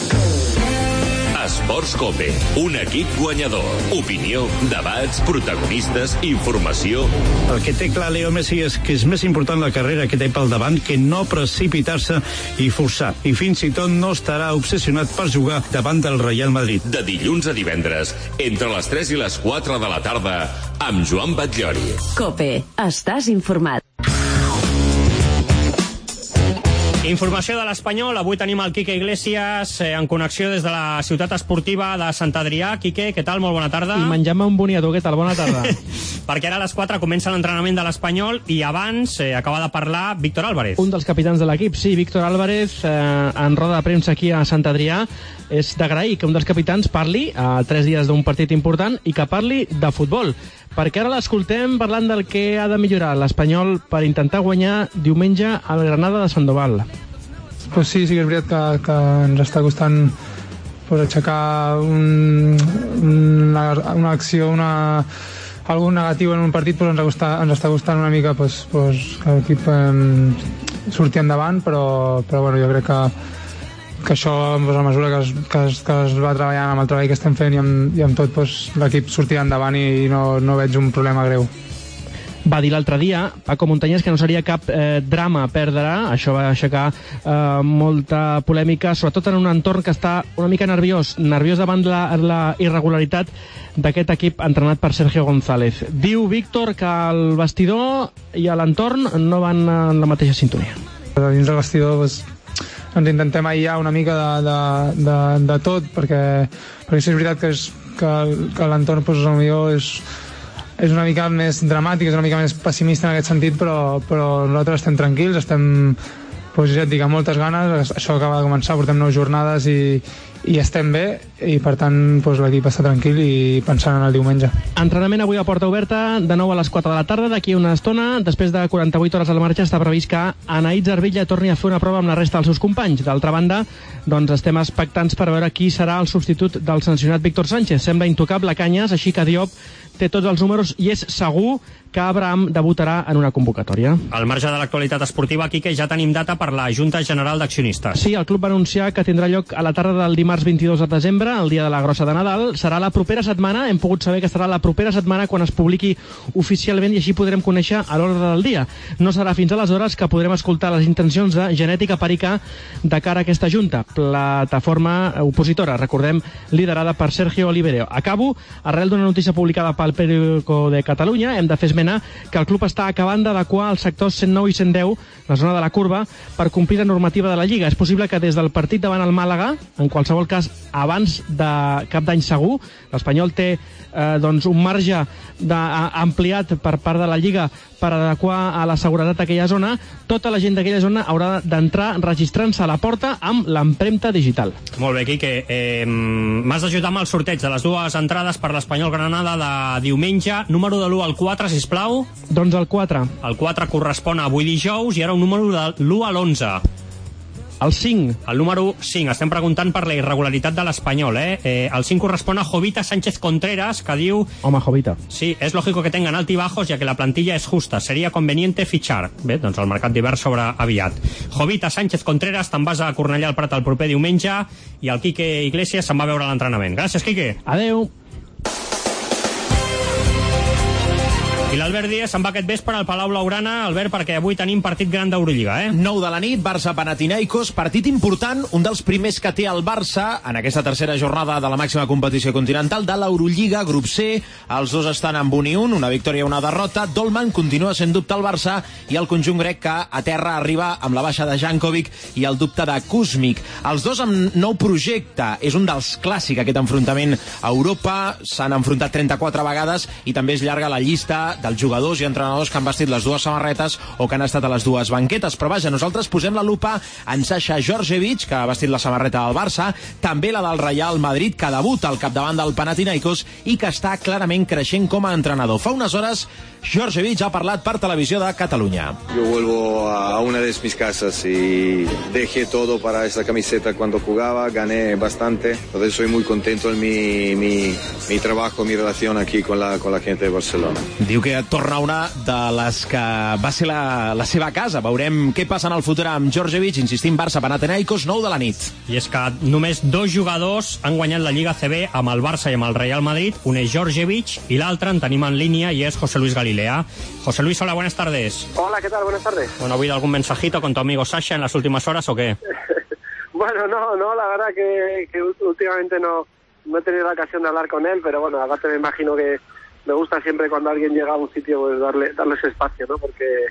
Esports Cope, un equip guanyador. Opinió, debats, protagonistes, informació. El que té clar Leo Messi és que és més important la carrera que té pel davant que no precipitar-se i forçar. I fins i tot no estarà obsessionat per jugar davant del Real Madrid. De dilluns a divendres, entre les tres i les quatre de la tarda, amb Joan Batllori. Cope, estàs informat. Informació de l'Espanyol. Avui tenim el Quique Iglesias eh, en connexió des de la ciutat esportiva de Sant Adrià. Quique, què tal? Molt bona tarda. I menjant-me un boniato, què tal? Bona tarda. Perquè ara a les quatre comença l'entrenament de l'Espanyol i abans eh, acaba de parlar Víctor Álvarez. Un dels capitans de l'equip, sí, Víctor Álvarez, eh, en roda de premsa aquí a Sant Adrià. És d'agrair que un dels capitans parli a tres dies d'un partit important i que parli de futbol. Perquè ara l'escoltem parlant del que ha de millorar l'Espanyol per intentar guanyar diumenge al Granada de Sandoval. Pues sí, sí que és veritat que, que ens està costant pues, aixecar un, una, una acció, una, algun negatiu en un partit, pues, ens, costa, ens està costant una mica pues, pues, que l'equip eh, surti endavant, però, però bueno, jo crec que que això, doncs, a mesura que es, que, es, que es va treballant amb el treball que estem fent i amb, i amb tot, doncs, l'equip sortirà endavant i no, no veig un problema greu. Va dir l'altre dia, Paco Montañés, que no seria cap eh, drama perdre. Això va aixecar eh, molta polèmica, sobretot en un entorn que està una mica nerviós, nerviós davant la, la irregularitat d'aquest equip entrenat per Sergio González. Diu Víctor que el vestidor i l'entorn no van en la mateixa sintonia. Dins del vestidor, doncs, ens intentem aïllar una mica de, de, de, de tot, perquè, perquè sí, és veritat que, és, que, que l'entorn doncs, potser és, és una mica més dramàtic, és una mica més pessimista en aquest sentit, però, però nosaltres estem tranquils, estem, doncs, ja et dic, amb moltes ganes. Això acaba de començar, portem nou jornades i, i estem bé, i per tant doncs, l'equip està tranquil i pensant en el diumenge. Entrenament avui a porta oberta, de nou a les quatre de la tarda, d'aquí una estona. Després de quaranta-vuit hores al marxa està previst que Anaït Zarbilla torni a fer una prova amb la resta dels seus companys. D'altra banda, doncs estem expectants per veure qui serà el substitut del sancionat Víctor Sánchez. Sembla intocable Canyes, així que Diop té tots els números i és segur que Abraham debutarà en una convocatòria. Al marge de l'actualitat esportiva, Quique, ja tenim data per la Junta General d'Accionistes. Sí, el club va anunciar que tindrà lloc a la tarda del dimarts vint-i-dos de desembre, el dia de la grossa de Nadal. Serà la propera setmana, hem pogut saber que serà la propera setmana quan es publiqui oficialment i així podrem conèixer a l'ordre del dia. No serà fins aleshores que podrem escoltar les intencions de Genètica Perica de cara a aquesta Junta, plataforma opositora, recordem, liderada per Sergio Oliverio. Acabo, arrel d'una notícia publicada pel Periódico de Catalunya, hem de fer esmena que el club està acabant d'adequar els sectors cent nou i cent deu, la zona de la curva, per complir la normativa de la Lliga. És possible que des del partit davant el Màlaga, en qualsevol cas abans de cap d'any segur, l'Espanyol té eh, doncs un marge de, a, ampliat per part de la Lliga per adequar a la seguretat aquella zona. Tota la gent d'aquella zona haurà d'entrar registrant-se a la porta amb l'empremta digital. Molt bé, Quique. Eh, M'has d'ajudar amb el sorteig de les dues entrades per l'Espanyol Granada de diumenge. Número de l'u al quatre, sisplau. Doncs el quatre. El quatre correspon a avui dijous i ara un número de l'u a l'onze. El cinc. El número cinc. Estem preguntant per la irregularitat de l'Espanyol, eh? eh? El cinc correspon a Jovita Sánchez Contreras, que diu... Home, Jovita. Sí, es lógico que tengan altibajos, ya que la plantilla es justa. Sería conveniente fichar. Bé, doncs el mercat d'hivern s'obre aviat. Jovita Sánchez Contreras, te'n vas a Cornellà al Prat el proper diumenge i el Quique Iglesias se'n va a veure l'entrenament. Gràcies, Quique. Adeu. I l'Albert Díaz se'n va aquest vespre al Palau Blaugrana, Albert, perquè avui tenim partit gran d'Eurolliga, eh? nou de la nit, Barça-Panathinaikos, partit important, un dels primers que té el Barça en aquesta tercera jornada de la màxima competició continental de l'Eurolliga, grup C. Els dos estan amb un i un, una victòria i una derrota. Dolman continua sent dubte al Barça i el conjunt grec que a terra arriba amb la baixa de Jankovic i el dubte de Kuzmic. Els dos amb nou projecte. És un dels clàssics, aquest enfrontament a Europa. S'han enfrontat trenta-quatre vegades i també es llarga la llista dels jugadors i entrenadors que han vestit les dues samarretes o que han estat a les dues banquetes. Però vaja, nosaltres posem la lupa en Sasha Djordjevic, que ha vestit la samarreta del Barça, també la del Real Madrid, que debuta al capdavant del Panathinaikos i que està clarament creixent com a entrenador. Fa unes hores, Djordjevic ha parlat per Televisió de Catalunya. Yo vuelvo a una de mis casas y dejé todo para esta camiseta cuando jugaba, gané bastante, entonces soy muy contento en mi, mi, mi trabajo, mi relación aquí con la, con la gente de Barcelona. Diu que torna una de les que va ser la, la seva casa. Veurem què passa en el futur amb Djordjevic. Insistim, Barça-Panathinaikos, nou de la nit. I és que només dos jugadors han guanyat la Lliga C B amb el Barça i amb el Real Madrid. Un és Djordjevic i l'altre en tenim en línia i és José Luis Galilea. José Luis, hola, buenas tardes. Hola, ¿qué tal? Buenas tardes. Bueno, ¿ha habido algún mensajito con tu amigo Sasha en las últimas horas o qué? Bueno, no, no, la verdad que, que últimamente no, no he tenido la ocasión de hablar con él, pero bueno, aparte me imagino que me gusta siempre cuando alguien llega a un sitio pues darle darle ese espacio, ¿no? Porque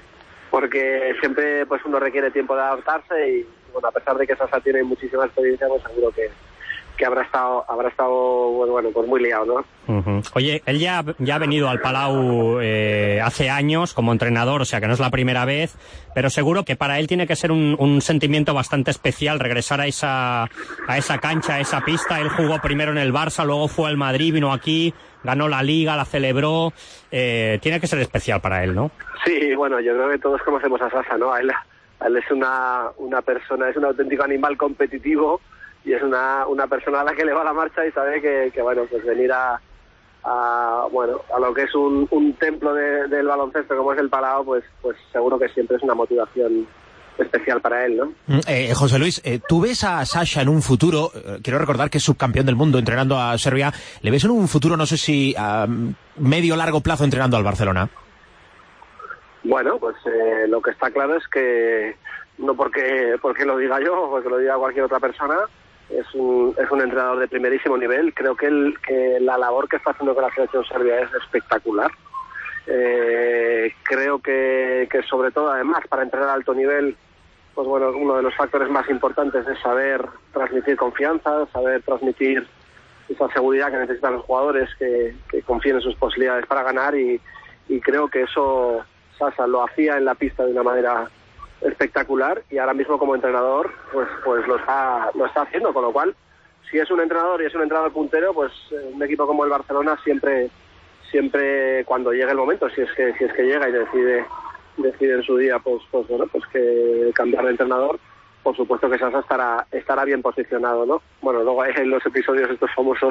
porque siempre pues uno requiere tiempo de adaptarse y bueno, a pesar de que Sasa tiene muchísima experiencia, pues seguro que, que habrá estado habrá estado bueno, bueno pues muy liado, ¿no? Uh-huh. Oye, él ya, ya ha venido al Palau eh, hace años como entrenador, o sea que no es la primera vez, pero seguro que para él tiene que ser un, un sentimiento bastante especial regresar a esa a esa cancha, a esa pista. Él jugó primero en el Barça, luego fue al Madrid, vino aquí, ganó la Liga, la celebró. Eh, tiene que ser especial para él, ¿no? Sí, bueno, yo creo que todos conocemos a Sasa, ¿no? A él, a él es una, una persona, es un auténtico animal competitivo y es una, una persona a la que le va la marcha y sabe que, que bueno, pues venir a, a bueno a lo que es un, un templo de, del baloncesto como es el Palau, pues, pues seguro que siempre es una motivación especial para él, ¿no? Eh, José Luis, eh, ¿tú ves a Sasha en un futuro, eh, quiero recordar que es subcampeón del mundo entrenando a Serbia, ¿le ves en un futuro, no sé si a medio largo plazo entrenando al Barcelona? Bueno, pues eh, lo que está claro es que no porque porque lo diga yo o porque lo diga cualquier otra persona, es un es un entrenador de primerísimo nivel. Creo que, el, que la labor que está haciendo con la selección serbia es espectacular. Eh, creo que, que sobre todo, además, para entrenar a alto nivel, pues bueno, uno de los factores más importantes es saber transmitir confianza, saber transmitir esa seguridad que necesitan los jugadores, que, que confíen en sus posibilidades para ganar y, y creo que eso Sasa lo hacía en la pista de una manera espectacular y ahora mismo como entrenador pues pues lo está lo está haciendo, con lo cual si es un entrenador y es un entrenador puntero, pues un equipo como el Barcelona siempre siempre cuando llegue el momento, si es que si es que llega y decide decide en su día pues pues bueno pues que cambiar de entrenador, por supuesto que Sasa estará estará bien posicionado, ¿no? Bueno, luego hay los episodios estos famosos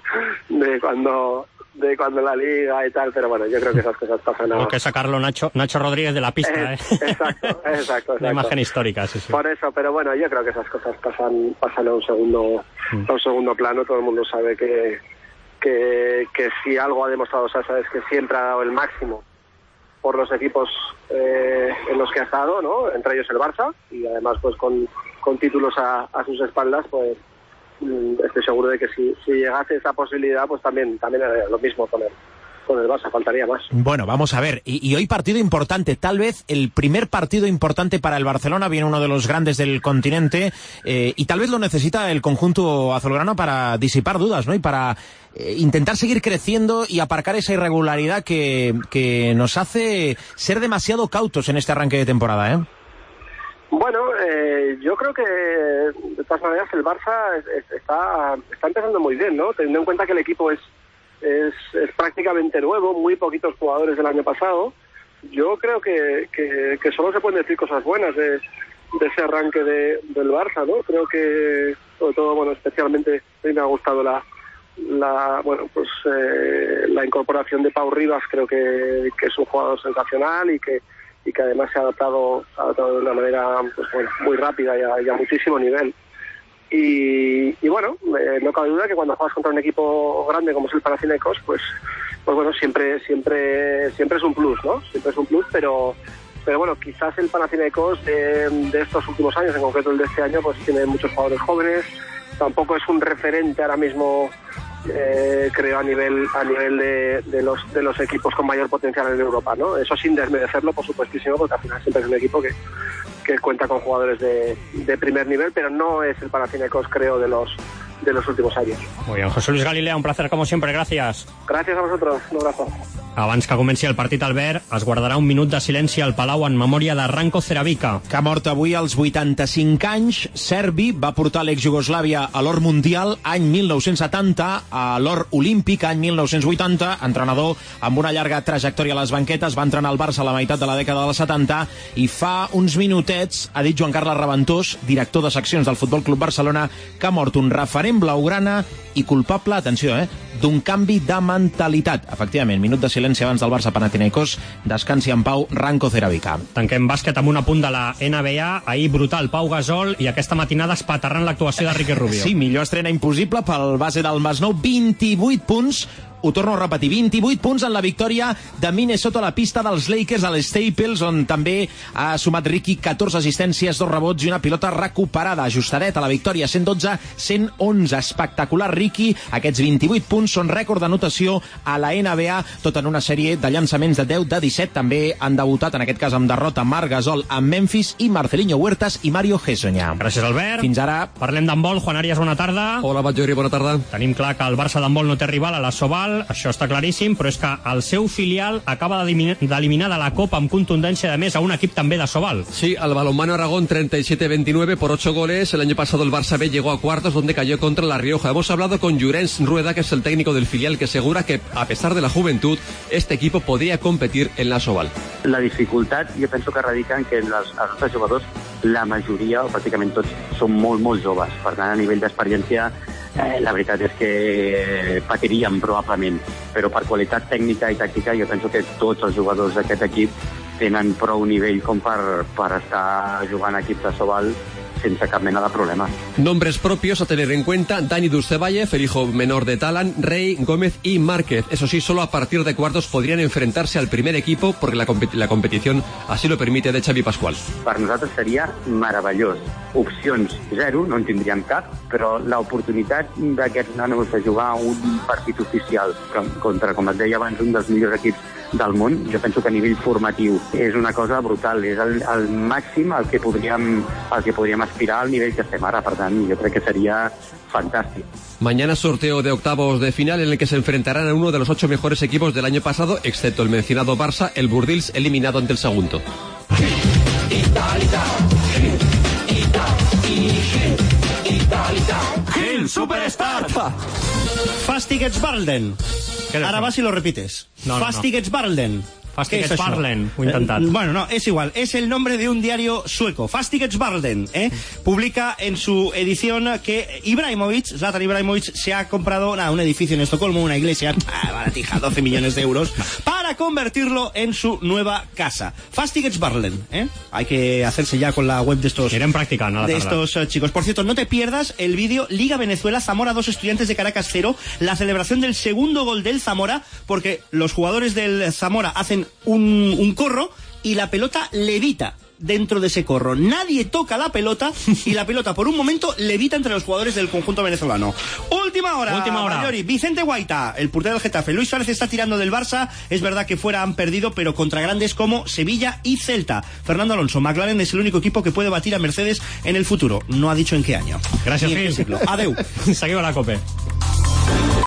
de cuando de cuando la Liga y tal, pero bueno, yo creo que esas cosas pasan. Hay que sacarlo Nacho Nacho Rodríguez de la pista, es, ¿eh? Exacto, exacto, exacto. Una imagen histórica, sí, sí. Por eso, pero bueno, yo creo que esas cosas pasan pasan a un segundo mm. a un segundo plano. Todo el mundo sabe que que que si algo ha demostrado Sasa es que siempre ha dado el máximo por los equipos eh, en los que ha estado, ¿no? Entre ellos el Barça y además pues con con títulos a, a sus espaldas, pues estoy seguro de que si, si llegase esa posibilidad, pues también también era lo mismo con el, con el Barça, faltaría más. Bueno, vamos a ver, y, y hoy partido importante, tal vez el primer partido importante para el Barcelona, viene uno de los grandes del continente, eh, y tal vez lo necesita el conjunto azulgrana para disipar dudas, ¿no? Y para eh, intentar seguir creciendo y aparcar esa irregularidad que, que nos hace ser demasiado cautos en este arranque de temporada, ¿eh? Bueno, eh, yo creo que de todas maneras el Barça es, es, está, está empezando muy bien, ¿no? Teniendo en cuenta que el equipo es, es, es prácticamente nuevo, muy poquitos jugadores del año pasado. Yo creo que, que, que solo se pueden decir cosas buenas de, de ese arranque de, del Barça, ¿no? Creo que, sobre todo, bueno, especialmente a mí me ha gustado la, la bueno, pues eh, la incorporación de Pau Rivas. Creo que, que es un jugador sensacional y que y que además se ha adaptado, se ha adaptado de una manera pues, bueno, muy rápida y a, y a muchísimo nivel. Y, y bueno, eh, no cabe duda que cuando juegas contra un equipo grande como es el Panathinaikos, pues pues bueno, siempre siempre siempre es un plus, ¿no? Siempre es un plus, pero pero bueno, quizás el Panathinaikos de, de estos últimos años, en concreto el de este año, pues tiene muchos jugadores jóvenes, tampoco es un referente ahora mismo, eh, creo, a nivel a nivel de, de los de los equipos con mayor potencial en Europa, ¿no? Eso sin desmerecerlo, por supuestísimo, porque al final siempre es un equipo que, que cuenta con jugadores de, de primer nivel, pero no es el Panathinaikos, creo, de los de los últimos años. Muy bien, José Luis Galilea, un placer como siempre, gràcies. Gràcies a vosaltres, un abrazo. Abans que comenci el partit, Albert, es guardarà un minut de silenci al Palau en memòria de Ranko Ceravica. Que ha mort avui als vuitanta-cinc anys. Serbi va portar l'ex-Jugoslàvia a l'or mundial any mil nou-cents setanta, a l'or olímpic any mil nou-cents vuitanta, entrenador amb una llarga trajectòria a les banquetes, va entrenar al Barça a la meitat de la dècada dels setanta i fa uns minutets ha dit Joan Carles Raventós, director de seccions del Futbol Club Barcelona, que ha mort un referent blaugrana i culpable, atenció, eh, d'un canvi de mentalitat. Efectivament, minut de silenci abans del Barça Panathinaikos. Descansi en pau Ranko Ceravica. Tanquem bàsquet amb un apunt de la N B A. Ahir brutal Pau Gasol i aquesta matinada espaterrant l'actuació de Ricky Rubio. Sí, millor estrena impossible pel base del Masnou. vint-i-vuit punts, ho torno a repetir, vint-i-vuit punts en la victòria de Minnesota a la pista dels Lakers a l'Staples, on també ha sumat Ricky catorze assistències, dos rebots i una pilota recuperada. Ajustadet a la victòria, cent dotze a cent onze. Espectacular, Ricky. Aquests vint-i-vuit punts són rècord d'anotació a la N B A, tot en una sèrie de llançaments de deu de disset. També han debutat, en aquest cas amb derrota, Marc Gasol amb Memphis i Marcelinho Huertas i Mario Hezonja. Gràcies, Albert. Fins ara. Parlem d'handbol. Juan Arias, bona tarda. Hola, Batllori, bona tarda. Tenim clar que el Barça d'handbol no té rival a la Sobal, això està claríssim, però és que el seu filial acaba d'eliminar de la Copa amb contundència, de més, a un equip també de Sobal. Sí, al Balonmano Aragón treinta y siete veintinueve por ocho goles. El año pasado el Barça B llegó a cuartos, donde cayó contra La Rioja. Hemos hablado con Llorenç Rueda, que es el técnico del filial, que asegura que, a pesar de la juventud, este equipo podría competir en la Sobal. La dificultat, jo penso que radica en que els, els nostres jugadors, la majoria, o pràcticament tots, són molt, molt joves. Per tant, a nivell d'experiència, eh, la veritat és que patiríem probablement. Però per qualitat tècnica i tàctica, jo penso que tots els jugadors d'aquest equip tenen prou nivell com per, per estar jugant a equips de Sobal sense cap mena de problema. Nombres propios a tener en cuenta: Dani Dulcevalle, el hijo menor de Talan, Rey, Gómez y Márquez. Eso sí, solo a partir de cuartos podrían enfrentarse al primer equipo, porque la, compet la competición así lo permite, de Xavi Pascual. Per nosaltres seria meravellós. Opcions zero, no en tindríem cap, però l'oportunitat d'aquests nanos de jugar un partit oficial contra, com et deia abans, un dels millors equips del món, jo penso que a nivell formatiu és una cosa brutal, és el, el màxim al que podríem, al que podríem aspirar al nivell que estem ara, per tant, jo crec que sería fantástico. Mañana sorteo de octavos de final en el que se enfrentarán a uno de los ocho mejores equipos del año pasado, excepto el mencionado Barça, el Burdils, eliminado ante el Sagunto. El Superstar. Fastigets Barlden. Ahora vas y lo repites. No, no, Fastigets no. Barlden. Fastigets Barlden, ho he intentat. Eh, bueno, no, es igual. Es el nombre de un diario sueco. Fastigets Barlden, ¿eh? Publica en su edición que Ibrahimovic, Zlatan Ibrahimovic, se ha comprado nada, un edificio en Estocolmo, una iglesia, ah, baratija, doce millones de euros, para convertirlo en su nueva casa. Fastigets Barlden, ¿eh? Hay que hacerse ya con la web de estos, Irem practicant a la de tarda. estos uh, chicos. Por cierto, no te pierdas el vídeo Liga Venezuela, Zamora dos, Estudiantes de Caracas cero, la celebración del segundo gol del Zamora, porque los jugadores del Zamora hacen un, un corro y la pelota levita dentro de ese corro. Nadie toca la pelota y la pelota por un momento levita entre los jugadores del conjunto venezolano. Última hora, Última hora. Mayori. Vicente Guaita, el portero del Getafe. Luis Suárez está tirando del Barça. Es verdad que fuera han perdido, pero contra grandes como Sevilla y Celta. Fernando Alonso, McLaren es el único equipo que puede batir a Mercedes en el futuro. No ha dicho en qué año. Gràcies, Ni en qué Phil. siglo. Adeu. Seguiu a la COPE.